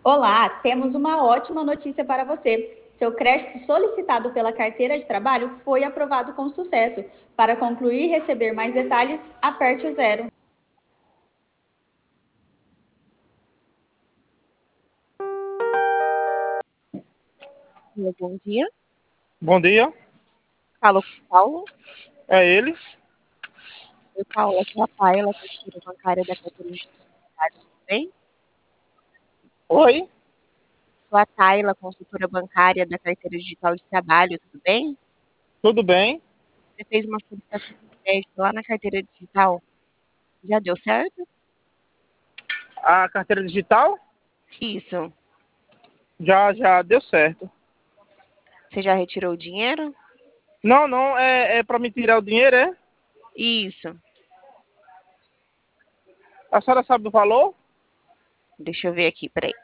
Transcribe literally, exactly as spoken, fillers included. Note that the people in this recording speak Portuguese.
Olá, temos uma ótima notícia para você. Seu crédito solicitado pela carteira de trabalho foi aprovado com sucesso. Para concluir e receber mais detalhes, aperte o zero. Alô, bom dia. Bom dia, Falo com o Paulo. é ele? Oi, Paulo, aqui é a Paila, consultora bancária da carteira de trabalho, tudo bem? Oi, Sou a Tayla, consultora bancária da carteira digital de trabalho, tudo bem? tudo bem? Você fez uma solicitação de crédito lá na carteira digital. Já deu certo? A carteira digital Isso. já já deu certo. Você já retirou o dinheiro? Não, não, é, é para me tirar o dinheiro, é? Isso. A senhora sabe o valor? Deixa eu ver aqui, peraí.